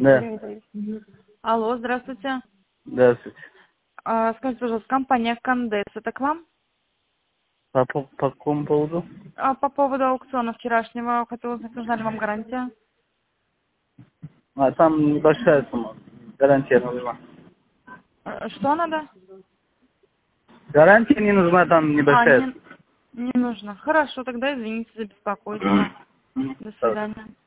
Да. Алло, здравствуйте. Здравствуйте. Скажите, пожалуйста, компания Кондес, это к вам? По какому поводу? По поводу аукциона вчерашнего, хотела узнать, нужна ли вам гарантия? Там небольшая сумма. Гарантия нужна. Что надо? Гарантия не нужна, там небольшая Не нужно. Хорошо, тогда извините за беспокойство. сумма. До свидания.